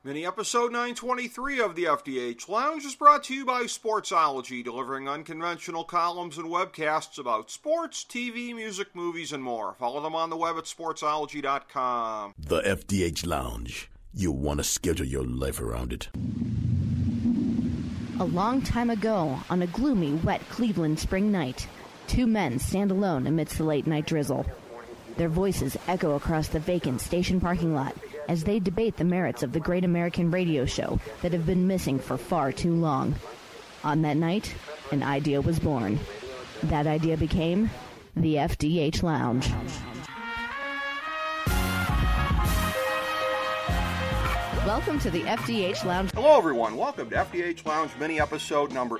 Mini episode 923 of the FDH Lounge is brought to you by Sportsology, delivering unconventional columns and webcasts about sports, TV, music, movies, and more. Follow them on the web at sportsology.com. The FDH Lounge. You'll want to schedule your life around it. A long time ago, on a gloomy, wet Cleveland spring night, two men stand alone amidst the late-night drizzle. Their voices echo across the vacant station parking lot as they debate the merits of the great American radio show that have been missing for far too long. On that night, an idea was born. That idea became the FDH Lounge. Welcome to the FDH Lounge. Hello, everyone. Welcome to FDH Lounge mini episode number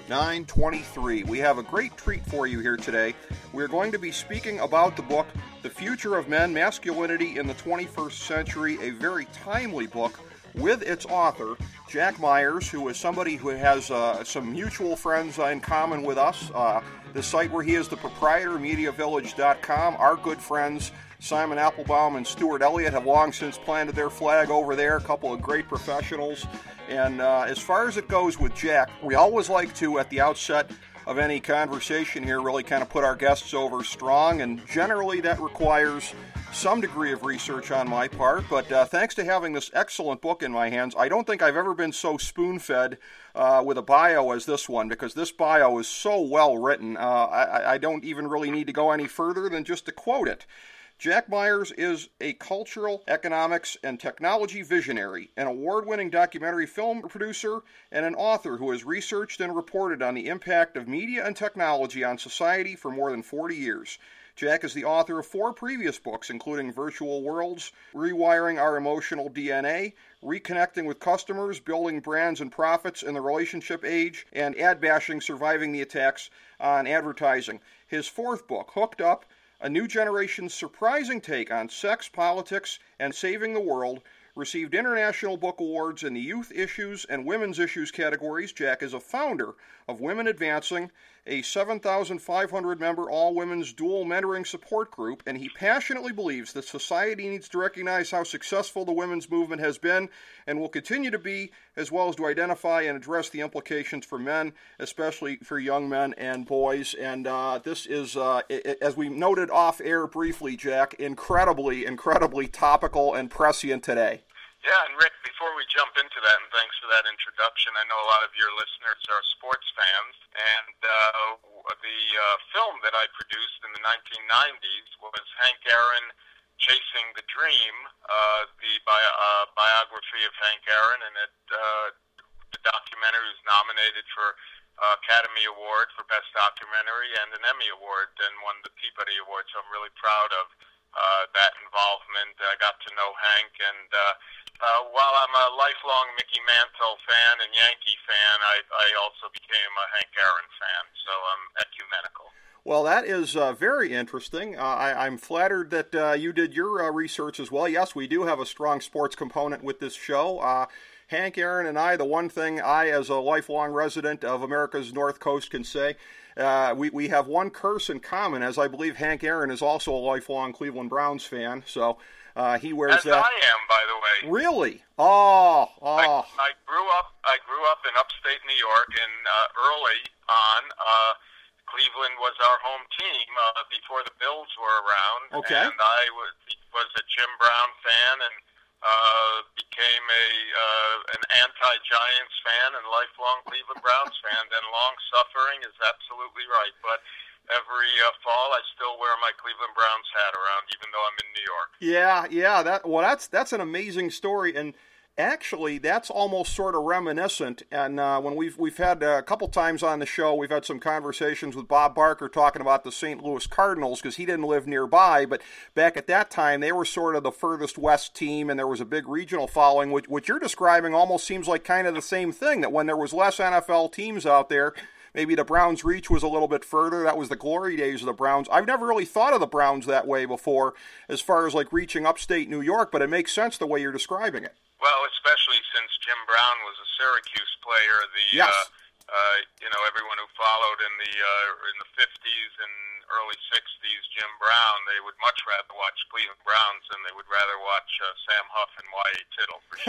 923. We have a great treat for you here today. We're going to be speaking about the book, The Future of Men, Masculinity in the 21st Century, a very timely book with its author, Jack Myers, who is somebody who has some mutual friends in common with us. The site where he is the proprietor, MediaVillage.com, our good friends Simon Applebaum and Stuart Elliott have long since planted their flag over there, a couple of great professionals. And as far as it goes with Jack, we always like to, at the outset of any conversation here, really kind of put our guests over strong, and generally that requires some degree of research on my part, but thanks to having this excellent book in my hands, I don't think I've ever been so spoon-fed with a bio as this one, because this bio is so well written. I don't even really need to go any further than just to quote it. Jack Myers is a cultural, economics, and technology visionary, an award-winning documentary film producer, and an author who has researched and reported on the impact of media and technology on society for more than 40 years. Jack is the author of 4 previous books, including Virtual Worlds, Rewiring Our Emotional DNA, Reconnecting with Customers, Building Brands and Profits in the Relationship Age, and Ad Bashing, Surviving the Attacks on Advertising. His 4th book, Hooked Up, a new generation's surprising take on sex, politics, and saving the world, received International Book Awards in the Youth Issues and Women's Issues categories. Jack is a founder of Women Advancing, a 7,500-member all-women's dual mentoring support group, and he passionately believes that society needs to recognize how successful the women's movement has been and will continue to be, as well as to identify and address the implications for men, especially for young men and boys. And this is, as we noted off-air briefly, Jack, incredibly topical and prescient today. Yeah, and Rick, before we jump into that, and thanks for that introduction, I know a lot of your listeners are sports fans, and the film that I produced in the 1990s was Hank Aaron, Chasing the Dream, the biography of Hank Aaron, and the documentary was nominated for Academy Award for Best Documentary and an Emmy Award, and won the Peabody Award, so I'm really proud of that involvement. I got to know Hank, and while I'm a lifelong Mickey Mantle fan and Yankee fan, I also became a Hank Aaron fan, so I'm ecumenical. Well, that is very interesting. I'm flattered that you did your research as well. Yes, we do have a strong sports component with this show. Hank Aaron and I, the one thing I, as a lifelong resident of America's North Coast, can say, we have one curse in common, as I believe Hank Aaron is also a lifelong Cleveland Browns fan, so he wears as that. I am, by the way. Really? Oh. I grew up in upstate New York, and early on, Cleveland was our home team before the Bills were around. Okay. And I was a Jim Brown fan, and became an anti-Giants fan and lifelong Cleveland Browns fan. Then long-suffering is absolutely right, but every fall I still wear my Cleveland Browns hat around, even though I'm in New York. Yeah. That's an amazing story, and actually that's almost sort of reminiscent. And when we've had a couple times on the show, we've had some conversations with Bob Barker talking about the St. Louis Cardinals, because he didn't live nearby, but back at that time they were sort of the furthest west team, and there was a big regional following. What you're describing almost seems like kind of the same thing, that when there was less NFL teams out there, maybe the Browns' reach was a little bit further. That was the glory days of the Browns. I've never really thought of the Browns that way before, as far as like reaching upstate New York, but it makes sense the way you're describing it. Well, especially since Jim Brown was a Syracuse player, yes. Everyone who followed in the 50s and early 60s Jim Brown, they would much rather watch Cleveland Browns than they would rather watch Sam Huff and Y.A. Tittle, for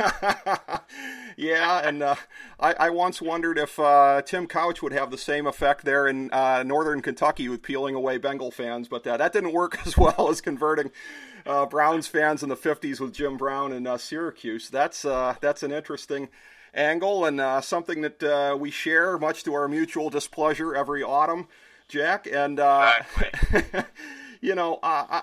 sure. Yeah, and I once wondered if Tim Couch would have the same effect there in northern Kentucky with peeling away Bengal fans, but that didn't work as well as converting Browns fans in the 50s with Jim Brown and Syracuse. That's an interesting angle and something that we share, much to our mutual displeasure, every autumn, Jack. And Exactly. you know,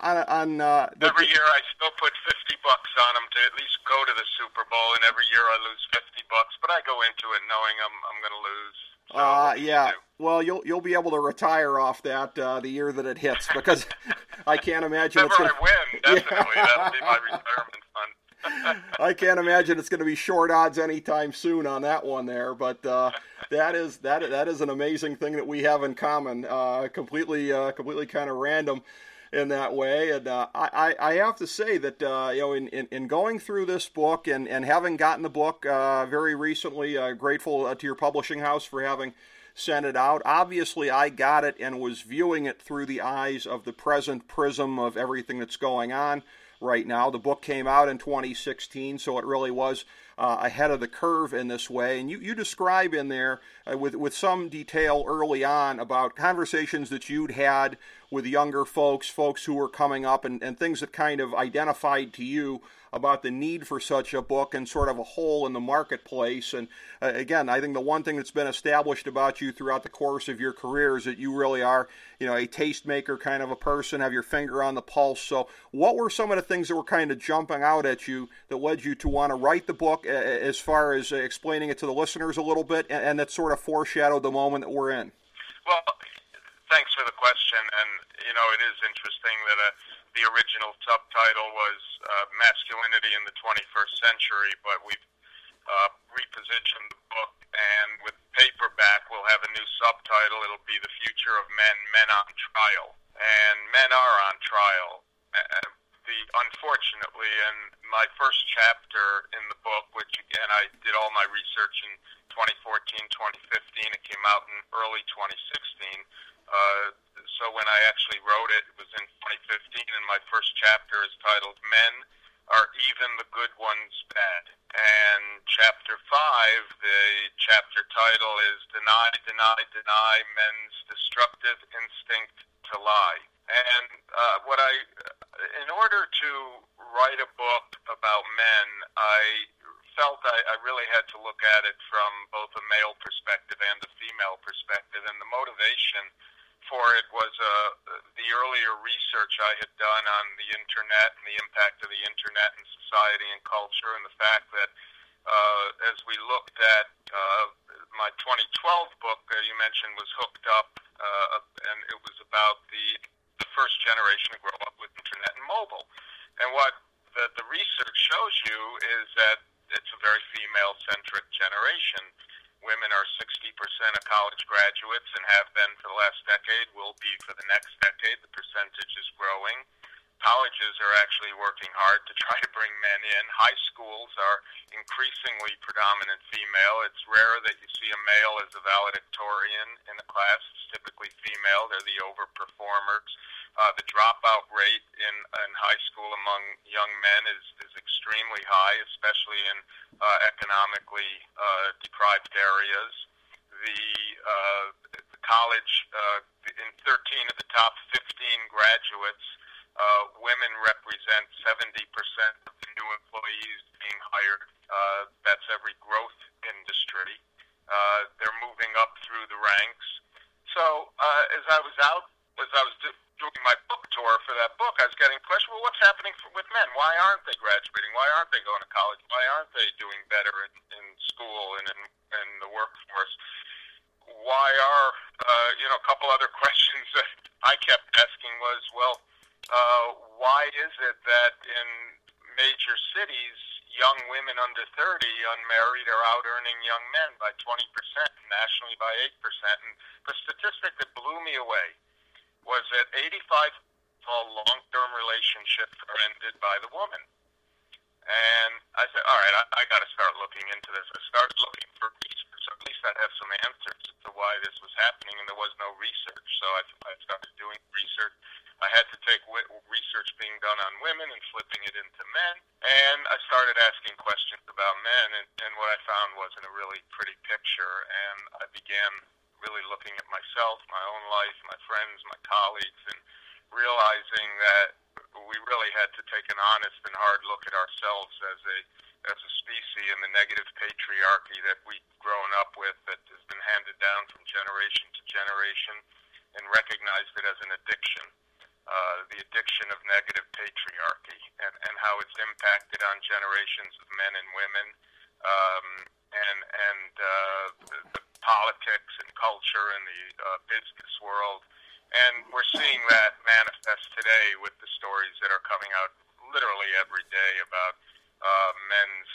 every year I still put $50 on them to at least go to the Super Bowl, and every year I lose $50. But I go into it knowing I'm going to lose. So yeah. Well, you'll be able to retire off that the year that it hits, because I can't imagine Whenever I win, definitely. That'll be my retirement fund. I can't imagine it's going to be short odds anytime soon on that one there, but that is an amazing thing that we have in common. Completely kind of random in that way, and I have to say that in going through this book and having gotten the book very recently, grateful to your publishing house for having sent it out. Obviously, I got it and was viewing it through the eyes of the present prism of everything that's going on right now. The book came out in 2016, so it really was ahead of the curve in this way. And you describe in there with some detail early on about conversations that you'd had with younger folks who were coming up, and things that kind of identified to you about the need for such a book and sort of a hole in the marketplace. And again, I think the one thing that's been established about you throughout the course of your career is that you really are, a tastemaker kind of a person, have your finger on the pulse. So what were some of the things that were kind of jumping out at you that led you to want to write the book, as far as explaining it to the listeners a little bit, and that sort of foreshadowed the moment that we're in? Well, thanks for the question. And, it is interesting that the original subtitle was Masculinity in the 21st Century, but we've repositioned the book, and with paperback we'll have a new subtitle. It'll be The Future of Men on Trial. And men are on trial. Unfortunately, in my first chapter in the book, which again I did all my research in 2014, 2015, it came out in early 2016. So when I actually wrote it, it was in 2015, and my first chapter is titled Men Are Even the Good Ones Bad? And chapter 5, the chapter title is Deny, Deny, Deny Men's Destructive Instinct to Lie. And in order to write a book about men, I felt I really had to look at it from both a male perspective and a female perspective, and the motivation for it was the earlier research I had done on the internet and the impact of the internet in society and culture, and the fact that as we looked at my 2012 book you mentioned was Hooked Up, and it was about the first generation to grow up with internet and mobile. And what the research shows you is that it's a very female-centric generation. Women are 60% of college graduates and have been for the last decade, will be for the next decade. The percentage is growing. Colleges are actually working hard to try to bring men in. High schools are increasingly predominant female. It's rare that you see a male as a valedictorian in a class. It's typically female. They're the overperformers. The dropout rate in high school among young men is extremely high, especially in economically deprived areas. The college, in 13 of the top 15 graduates, women represent 70% of the new employees being hired. That's every growth industry. They're moving up through the ranks. So as I was doing my book tour for that book, I was getting questions, well, what's happening with men? Why aren't they graduating? Why aren't they going to college? Why aren't they doing better in school and in the workforce? Why are, a couple other questions that I kept asking was, well, why is it that in major cities, young women under 30, unmarried, are out earning young men by 20%, nationally by 8%? And the statistic that blew me away was that 85 all long-term relationships are ended by the woman. And I said, all right, I got to start looking into this. I started looking for research. At least I'd have some answers to why this was happening, and there was no research. So I started doing research. found wasn't a really pretty picture, and I began really looking at myself, my own life, my friends, my colleagues, and realizing that we really had to take an honest and hard look at ourselves as a species and the negative patriarchy that we've grown up with, that has been handed down from generation to generation, and recognized it as an addiction, the addiction of negative patriarchy, and how it's impacted on generations of men and women, and the politics and culture and the business world. And we're seeing that manifest today with the stories that are coming out literally every day about men's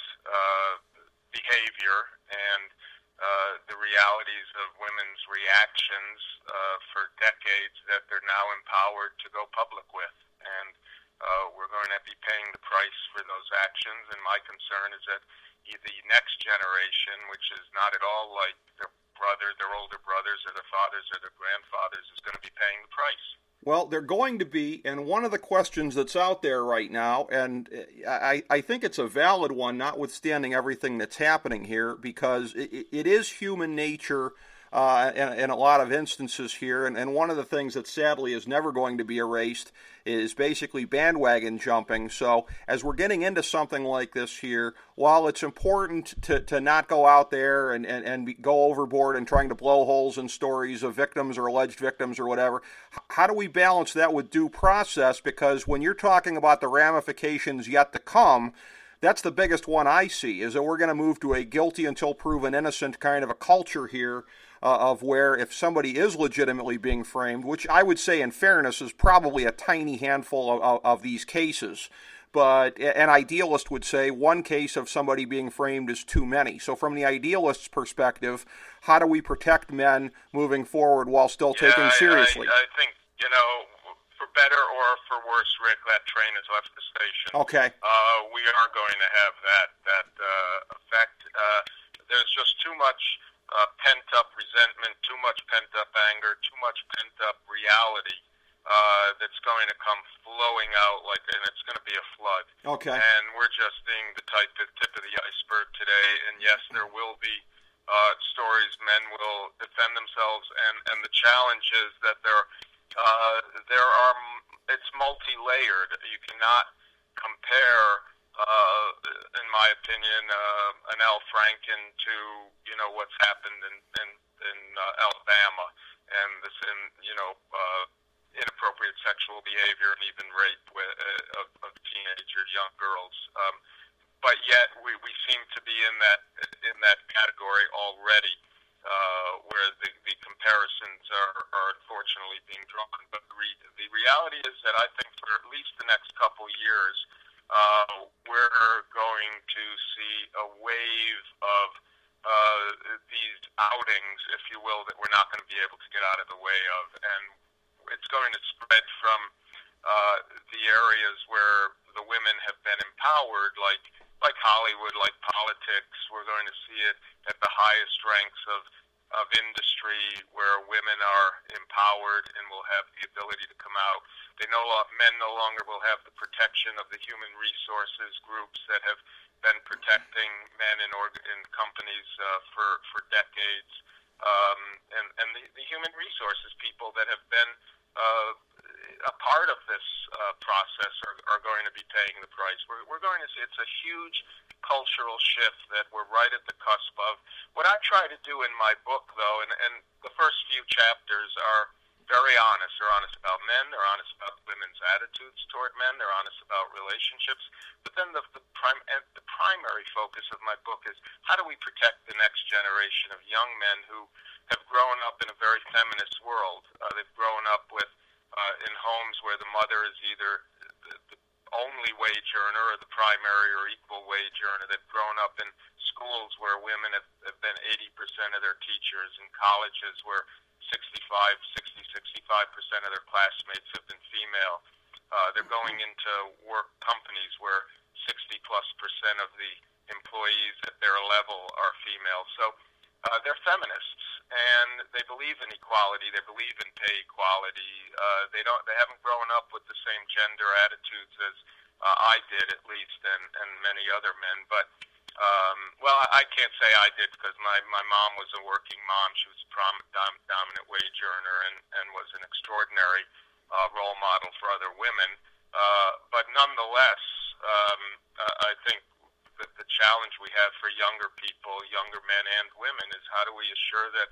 behavior and the realities of women's reactions for decades that they're now empowered to go public with. And we're going to be paying the price for those actions. And my concern is that the next generation, which is not at all like their older brothers or their fathers or their grandfathers, is going to be paying the price. Well, they're going to be, and one of the questions that's out there right now, and I think it's a valid one, notwithstanding everything that's happening here, because it is human nature in a lot of instances here, and one of the things that sadly is never going to be erased is basically bandwagon jumping. So as we're getting into something like this here, while it's important to not go out there and go overboard and trying to blow holes in stories of victims or alleged victims or whatever, how do we balance that with due process? Because when you're talking about the ramifications yet to come, that's the biggest one I see, is that we're going to move to a guilty until proven innocent kind of a culture here, of where if somebody is legitimately being framed, which I would say in fairness is probably a tiny handful of these cases, but an idealist would say one case of somebody being framed is too many. So from the idealist's perspective, how do we protect men moving forward while still taking seriously? I think, for better or for worse, Rick, that train has left the station. Okay. We are going to have that effect. There's just too much pent-up resentment, too much pent-up anger, too much pent-up reality that's going to come flowing out, and it's going to be a flood. Okay. And we're just seeing the tip of the iceberg today, and yes, there will be stories, men will defend themselves, and the challenge is that it's multi-layered. You cannot compare, in my opinion, an Al Franken to what's happened in Alabama, and this inappropriate sexual behavior and even rape of teenager young girls. But yet we seem to be in that category already, where the comparisons are unfortunately being drawn. But the reality is that I think for at least the next couple years, we're going to see a wave of these outings, if you will, that we're not going to be able to get out of the way of. And it's going to spread from the areas where the women have been empowered, like Hollywood, like politics. We're going to see it at the highest ranks of industry, where women are empowered and will have the ability to come out. Men no longer will have the protection of the human resources groups that have been protecting men in companies for decades, and the human resources people that have been a part of this process are going to be paying the price. We're going to see it's a huge cultural shift that we're right at the cusp of. What I try to do in my book, though, and the first few chapters are very honest. They're honest about men. They're honest about women's attitudes toward men. They're honest about relationships. But then the primary focus of my book is how do we protect the next generation of young men who have grown up in a very feminist world. They've grown up with in homes where the mother is either the only wage earner or the primary or equal wage earner. They've grown up in schools where women have been 80% of their teachers, in colleges where 65% of their classmates have been female. They're going into work companies where 60+% of the employees at their level are female. So they're feminists, and they believe in equality. They believe in pay equality. They haven't grown up with the same gender attitudes as I did, at least, and many other men. But Well, I can't say I did because my mom was a working mom. She was a dominant wage earner and was an extraordinary role model for other women. But nonetheless, I think that the challenge we have for younger people, younger men and women, is how do we assure that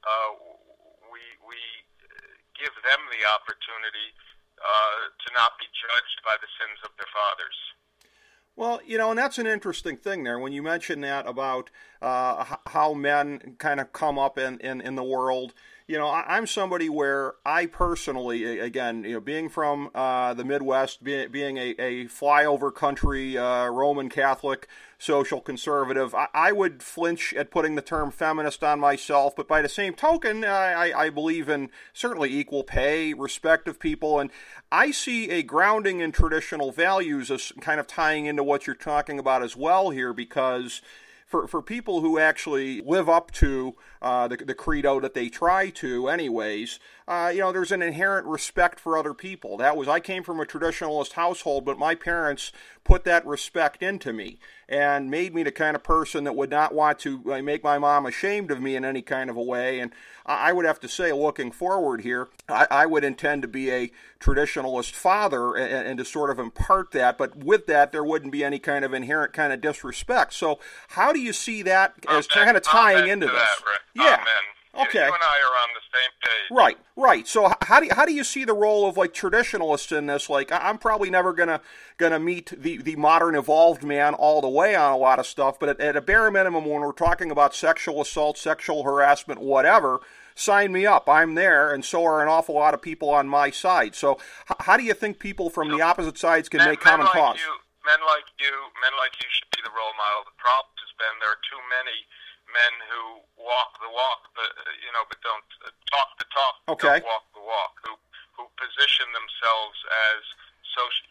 we give them the opportunity to not be judged by the sins of their fathers. Well, and that's an interesting thing there when you mention that about how men kind of come up in the world. I'm somebody where I personally, again, being from the Midwest, being a flyover country, Roman Catholic, social conservative, I would flinch at putting the term feminist on myself. But by the same token, I believe in certainly equal pay, respect of people, and I see a grounding in traditional values as kind of tying into what you're talking about as well here, because for people who actually live up to the credo that they try to anyways, there's an inherent respect for other people. I came from a traditionalist household, but my parents put that respect into me and made me the kind of person that would not want to make my mom ashamed of me in any kind of a way. And I would have to say, looking forward here, I would intend to be a traditionalist father and to sort of impart that, but with that, there wouldn't be any kind of inherent kind of disrespect. So how do you see that as kind of tying into this? Rick. Yeah. Amen. Okay. You and I are on the same page. Right. So how do you see the role of like traditionalists in this? Like, I'm probably never gonna meet the modern evolved man all the way on a lot of stuff, but at a bare minimum, when we're talking about sexual assault, sexual harassment, whatever, sign me up. I'm there, and so are an awful lot of people on my side. So how do you think people from the opposite sides can make common cause? Men like you should be the role model. The problem has been there are too many men who walk the walk, but don't talk the talk, okay. Don't walk the walk. Who position themselves as social,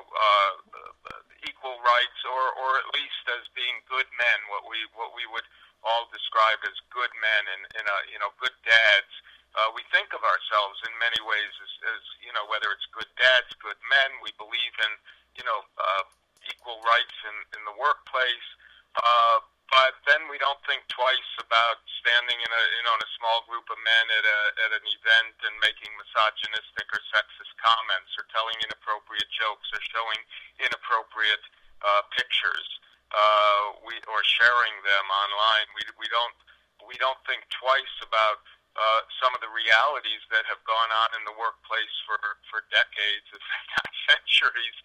equal rights, or at least as being good men. What we would all describe as good men and good dads. We think of ourselves in many ways as whether it's good dads, good men. We believe in equal rights in the workplace. But then we don't think twice about standing in a small group of men at an event and making misogynistic or sexist comments, or telling inappropriate jokes, or showing inappropriate pictures, or sharing them online. We don't think twice about some of the realities that have gone on in the workplace for decades, if not centuries.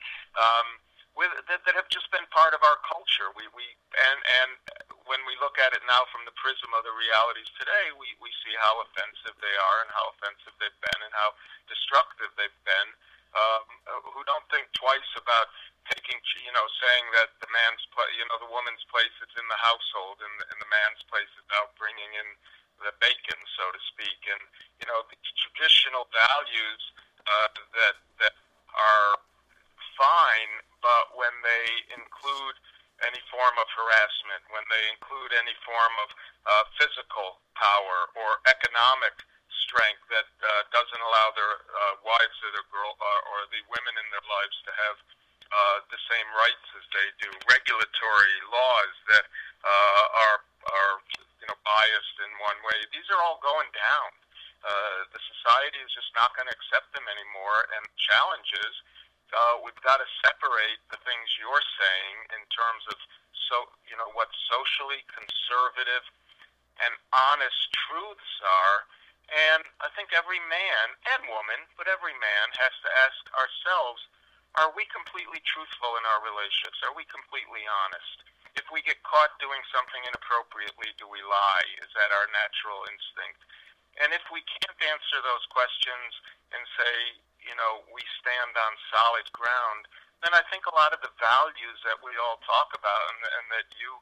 That have just been part of our culture. And when we look at it now from the prism of the realities today, we see how offensive they are and how offensive they've been and how destructive they've been. Who don't think twice about saying that the woman's place is in the household and the man's place is out bringing in the bacon, so to speak. And the traditional values that are fine, but when they include any form of harassment, when they include any form of physical power or economic strength that doesn't allow their wives or their or the women in their lives to have the same rights as they do, regulatory laws that are biased in one way, these are all going down. The society is just not going to accept them anymore, and challenges. We've got to separate the things you're saying in terms of what socially conservative and honest truths are, and I think every man and woman, but every man has to ask ourselves, are we completely truthful in our relationships? Are we completely honest? If we get caught doing something inappropriately, do we lie? Is that our natural instinct? And if we can't answer those questions and say, we stand on solid ground, then I think a lot of the values that we all talk about and that you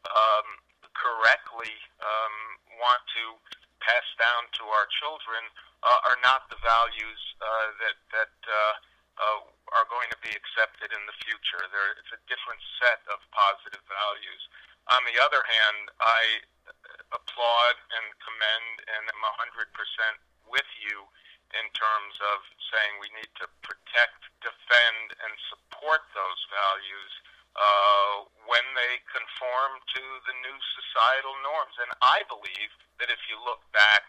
correctly want to pass down to our children are not the values that are going to be accepted in the future. It's a different set of positive values. On the other hand, I applaud and commend and am 100% with you in terms of saying we need to protect, defend, and support those values when they conform to the new societal norms. And I believe that if you look back,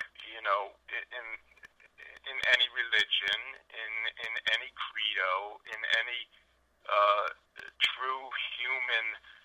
in any religion, in any credo, in any true human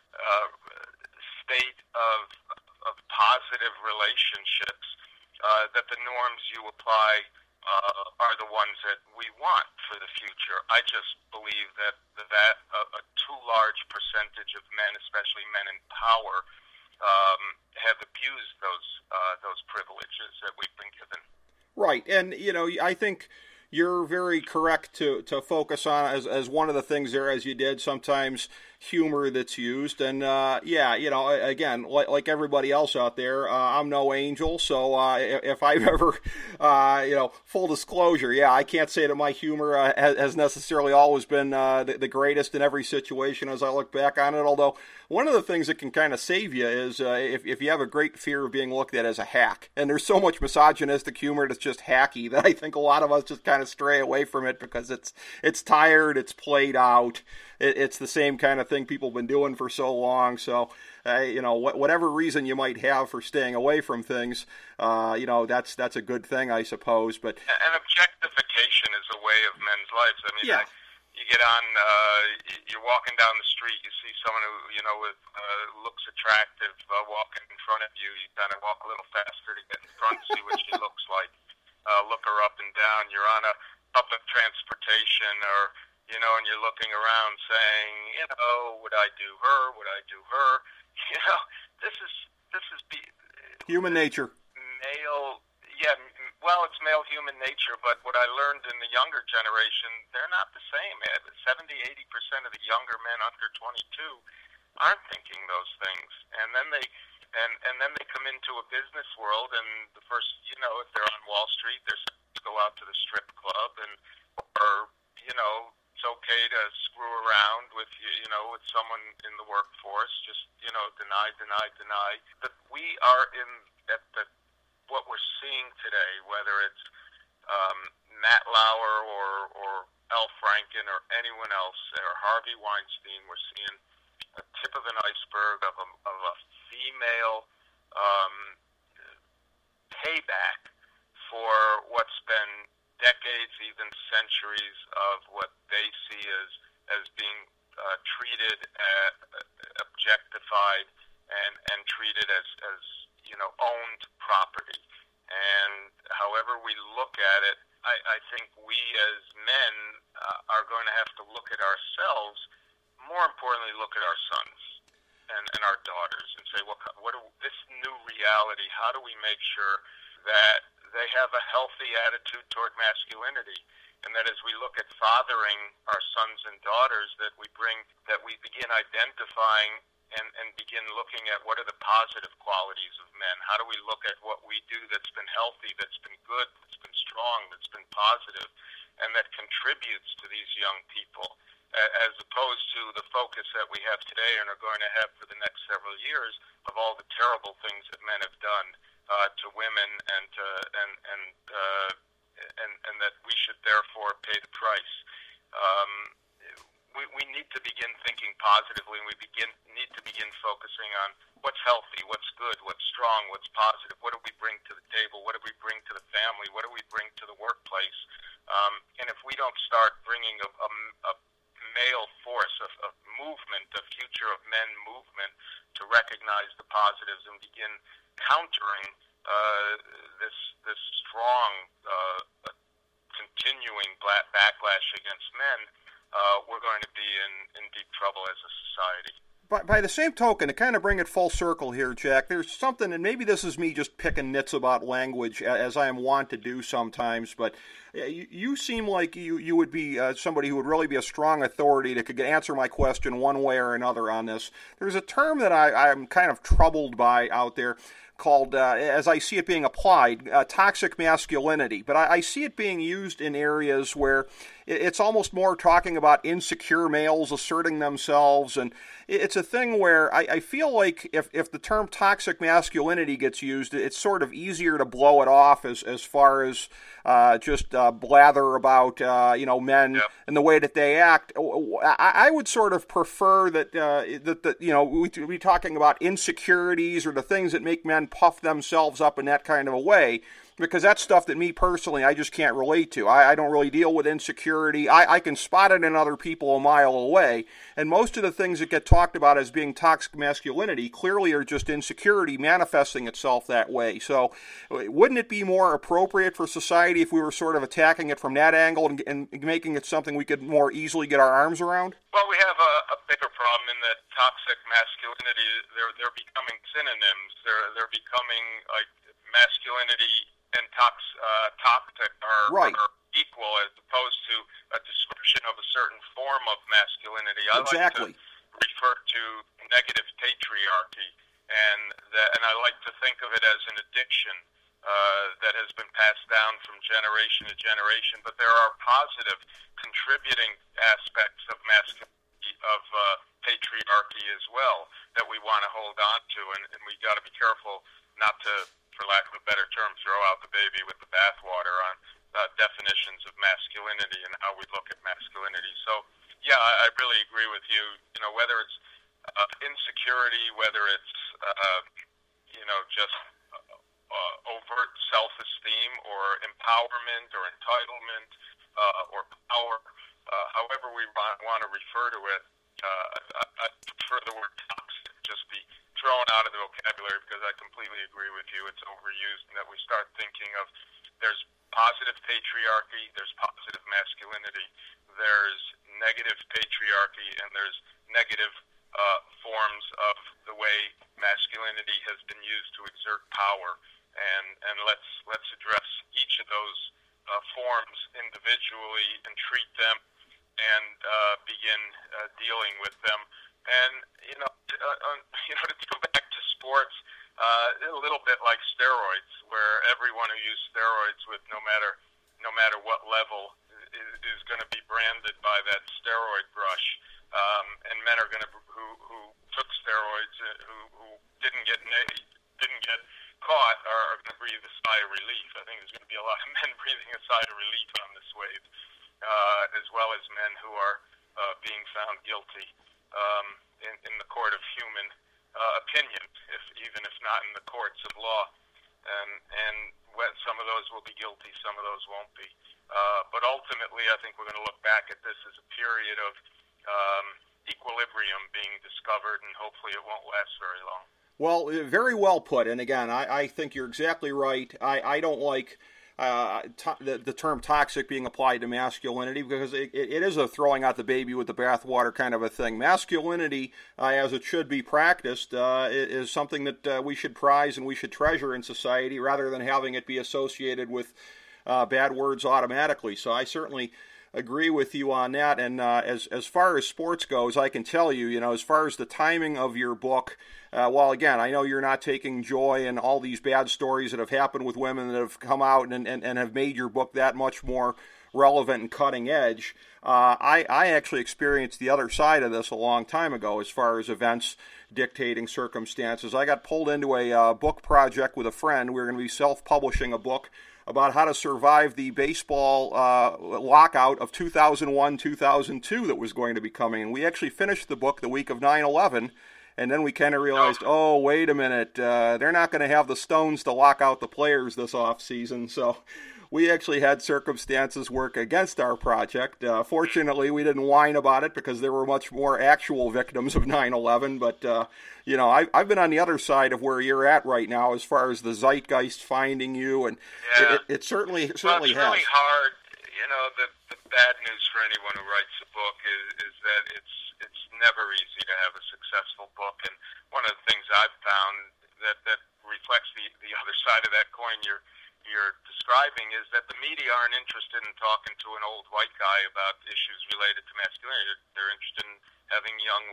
state of positive relationships, that the norms you apply are the ones that we want for the future. I just believe that a too large percentage of men, especially men in power, have abused those privileges that we've been given. Right, and I think you're very correct to focus on as one of the things there, as you did, sometimes humor that's used. And again, like everybody else out there, I'm no angel, so if I've ever, full disclosure, I can't say that my humor has necessarily always been the greatest in every situation as I look back on it, although one of the things that can kind of save you is if you have a great fear of being looked at as a hack. And there's so much misogynistic humor that's just hacky that I think a lot of us just kind of stray away from it because it's tired, it's played out, it's the same kind of thing people have been doing for so long. So, whatever reason you might have for staying away from things, that's a good thing, I suppose. But and objectification is a way of men's lives. I mean, you get on, you're walking down the street, you see someone who, with looks attractive walking in front of you. You kind of walk a little faster to get in front, see what she looks like. Look her up and down. You're on a public transportation, or and you're looking around saying, would I do her? Would I do her? This is human nature. Male, well, it's male human nature, but what I learned in the younger generation, they're not the same. 70-80% of the younger men under 22 aren't thinking those things, and then they come into a business world, and the first, if they're on Wall Street, they're supposed to go out to the strip club, or it's okay to screw around with with someone in the workforce, just deny. But we are what we're seeing today, whether it's Matt Lauer or Al Franken or anyone else, or Harvey Weinstein, we're seeing a tip of an iceberg of a female payback for what's been decades, even centuries, of what they see as being treated, objectified, and treated as owned property. And however we look at it, I think we as men are going to have to look at ourselves, more importantly, look at our sons and our daughters, and say, this new reality, how do we make sure that they have a healthy attitude toward masculinity, and that as we look at fathering our sons and daughters, that we begin identifying and begin looking at what are the positive qualities of men. How do we look at what we do that's been healthy, that's been good, that's been strong, that's been positive, and that contributes to these young people, as opposed to the focus that we have today and are going to have for the next several years of all the terrible things that men have done to women, and that we should therefore pay the price. We need to begin thinking positively, and we need to begin focusing on what's healthy, what's good, what's strong, what's positive. What do we bring to the table? What do we bring to the family? What do we bring to the workplace? And if we don't start bringing a male force, a movement, a future of men movement, to recognize the positives and begin countering this strong continuing backlash against men, we're going to be in deep trouble as a society. By the same token, to kind of bring it full circle here, Jack, there's something, and maybe this is me just picking nits about language, as I am wont to do sometimes, but you seem like you would be somebody who would really be a strong authority that could answer my question one way or another on this. There's a term that I'm kind of troubled by out there called, as I see it being applied, toxic masculinity. But I see it being used in areas where it's almost more talking about insecure males asserting themselves. And it's a thing where I feel like if the term toxic masculinity gets used, it's sort of easier to blow it off as far as just blather about men and the way that they act. I would sort of prefer that we'd be talking about insecurities or the things that make men puff themselves up in that kind of a way. Because that's stuff that me personally, I just can't relate to. I don't really deal with insecurity. I can spot it in other people a mile away. And most of the things that get talked about as being toxic masculinity clearly are just insecurity manifesting itself that way. So wouldn't it be more appropriate for society if we were sort of attacking it from that angle and making it something we could more easily get our arms around? Well, we have a bigger problem in that toxic masculinity, they're becoming synonyms. They're becoming like masculinity and toxic are equal, as opposed to a description of a certain form of masculinity. I like to refer to negative patriarchy, and I like to think of it as an addiction that has been passed down from generation to generation. But there are positive, contributing aspects of masculinity, of patriarchy as well, that we want to hold on to, and we got to be careful not to, for lack of a better term, throw out the baby with the bathwater on definitions of masculinity and how we look at masculinity. So, yeah, I really agree with you. Whether it's insecurity, whether it's just overt self-esteem or empowerment or entitlement or power, however we want to refer to it, I prefer the word toxic just be thrown out of the vocabulary, because I completely agree with you. It's overused, and that we start thinking of there's positive patriarchy, there's positive masculinity, there's negative patriarchy, and there's negative forms of the way masculinity has been used to exert power. And let's address each of those forms individually and treat them and begin dealing with them. And to go back to sports, a little bit like steroids, where everyone who used steroids with no matter what level is going to be branded by that steroid brush, and men are going to who took steroids who didn't get caught are going to breathe a sigh of relief. I think there's going to be a lot of men breathing a sigh of relief on this wave, as well as men who are being found guilty in the court of human opinion, even if not in the courts of law. And some of those will be guilty, some of those won't be. But ultimately, I think we're going to look back at this as a period of equilibrium being discovered, and hopefully it won't last very long. Well, very well put. And again, I think you're exactly right. I don't like the term toxic being applied to masculinity, because it is a throwing out the baby with the bathwater kind of a thing. Masculinity, as it should be practiced, is something that we should prize and we should treasure in society, rather than having it be associated with bad words automatically. So I certainly agree with you on that. And as far as sports goes, I can tell you, as far as the timing of your book, well, again, I know you're not taking joy in all these bad stories that have happened with women that have come out and have made your book that much more relevant and cutting edge. I actually experienced the other side of this a long time ago, as far as events dictating circumstances. I got pulled into a book project with a friend. We were going to be self-publishing a book about how to survive the baseball lockout of 2001-2002 that was going to be coming. And we actually finished the book the week of 9/11, and then we kind of realized, oh, wait a minute, they're not going to have the stones to lock out the players this off-season. So we actually had circumstances work against our project. Fortunately, we didn't whine about it, because there were much more actual victims of 9/11. But, I've been on the other side of where you're at right now, as far as the zeitgeist finding you, and it certainly has. Well, it's really hard. The bad news for anyone who writes a book is that it's never easy to have a successful book. And one of the things I've found that reflects the other side of that coin you're describing is that the media aren't interested in talking to an old white guy about issues related to masculinity. They're interested in having young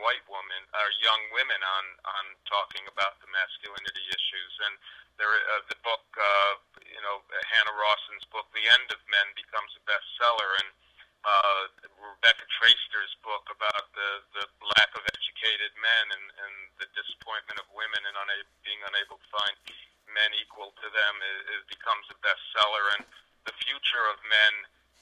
women on talking about the masculinity issues. And the book, Hannah Rawson's book, The End of Men, becomes a bestseller, and Rebecca Traister's book about the lack of educated men and the disappointment of women and being unable to find men equal to them, it becomes a bestseller. And the future of men,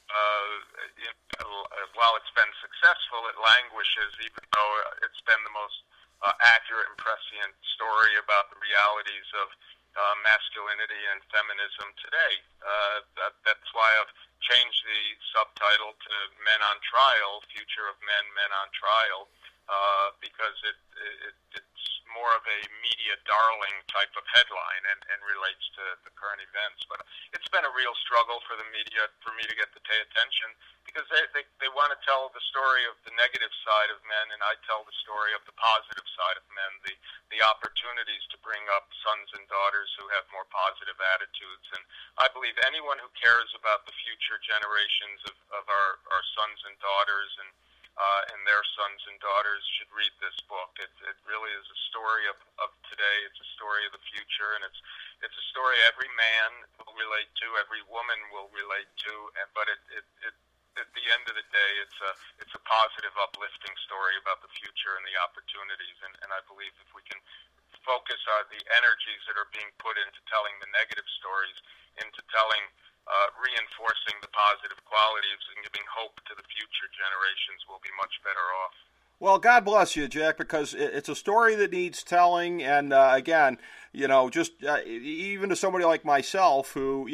while it's been successful, it languishes, even though it's been the most accurate and prescient story about the realities of masculinity and feminism today. That's why I've changed the subtitle to Men on Trial, Future of Men, Men on Trial, because it's more of a media darling type of headline and relates to the current events. But it's been a real struggle for the media, for me to get to pay attention, because they want to tell the story of the negative side of men, and I tell the story of the positive side of men, the opportunities to bring up sons and daughters who have more positive attitudes. And I believe anyone who cares about the future generations of our sons and daughters and their sons and daughters should read this book. It really is a story of today. It's a story of the future, and it's a story every man will relate to, every woman will relate to. But it at the end of the day, it's a positive, uplifting story about the future and the opportunities. And I believe if we can focus on the energies that are being put into telling the negative stories, into telling reinforcing the positive qualities and giving hope to the future generations, will be much better off. Well, God bless you, Jack, because it's a story that needs telling. And again, just even to somebody like myself who,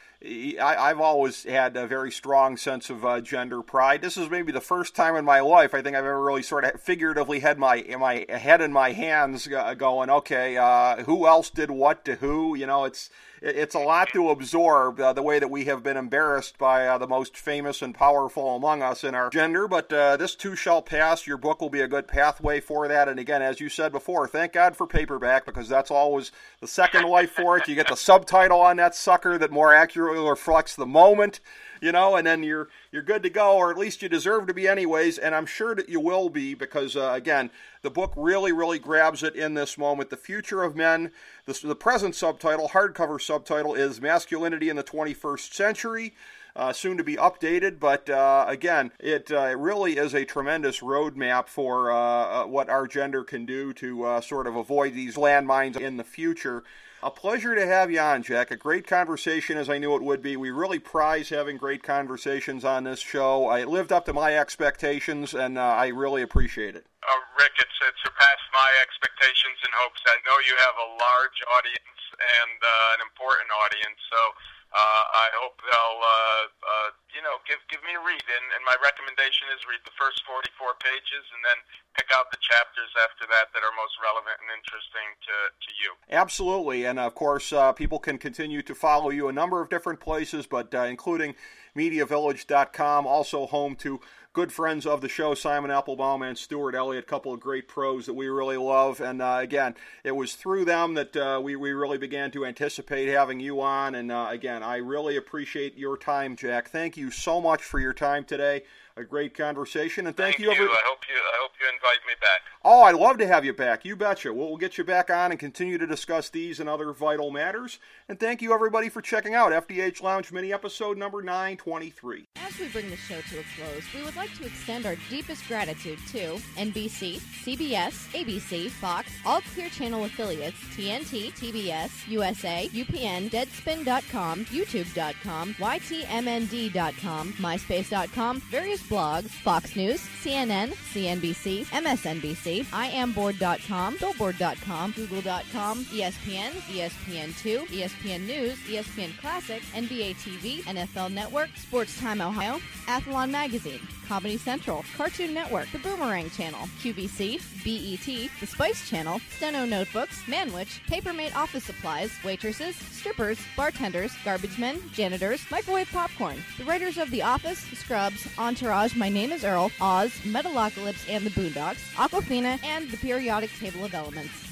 I've always had a very strong sense of gender pride. This is maybe the first time in my life I think I've ever really sort of figuratively had my head in my hands going, okay, who else did what to who? It's a lot to absorb, the way that we have been embarrassed by the most famous and powerful among us in our gender. But this too shall pass. Your book will be a good pathway for that. And again, as you said before, thank God for paperback, because that's always the second life for it. You get the subtitle on that sucker that more accurately reflects the moment, and then you're good to go, or at least you deserve to be anyways, and I'm sure that you will be, because again, the book really, really grabs it in this moment. The Future of Men, the present subtitle, hardcover subtitle, is Masculinity in the 21st Century, soon to be updated, but again, it really is a tremendous roadmap for what our gender can do to sort of avoid these landmines in the future. A pleasure to have you on, Jack. A great conversation, as I knew it would be. We really prize having great conversations on this show. It lived up to my expectations, and I really appreciate it. Rick, it surpassed my expectations and hopes. I know you have a large audience and an important audience, so I hope they'll, give me a read. And my recommendation is read the first 44 pages and then pick out the chapters after that are most relevant and interesting to you. Absolutely. And, of course, people can continue to follow you a number of different places, but including MediaVillage.com, also home to good friends of the show, Simon Applebaum and Stuart Elliott, a couple of great pros that we really love. And again, it was through them that we really began to anticipate having you on. And again, I really appreciate your time, Jack. Thank you so much for your time today. A great conversation, and thank you. I hope you invite me back. Oh, I'd love to have you back. You betcha. We'll get you back on and continue to discuss these and other vital matters. And thank you, everybody, for checking out FDH Lounge Mini Episode number 923. As we bring the show to a close, we would like to extend our deepest gratitude to NBC, CBS, ABC, Fox, all Clear Channel affiliates, TNT, TBS, USA, UPN, Deadspin.com, YouTube.com, YTMND.com, MySpace.com, various blogs, Fox News, CNN, CNBC, MSNBC, IamBoard.com, Billboard.com, Google.com, ESPN, ESPN2, ESPN News, ESPN Classic, NBA TV, NFL Network, Sports Time Ohio, Athlon Magazine, Comedy Central, Cartoon Network, The Boomerang Channel, QVC, BET, The Spice Channel, Steno Notebooks, Manwich, Papermate Office Supplies, waitresses, strippers, bartenders, garbage men, janitors, microwave popcorn, the writers of The Office, Scrubs, Entourage, My Name is Earl, Oz, Metalocalypse and the Boondocks, Aquafina, and the Periodic Table of Elements.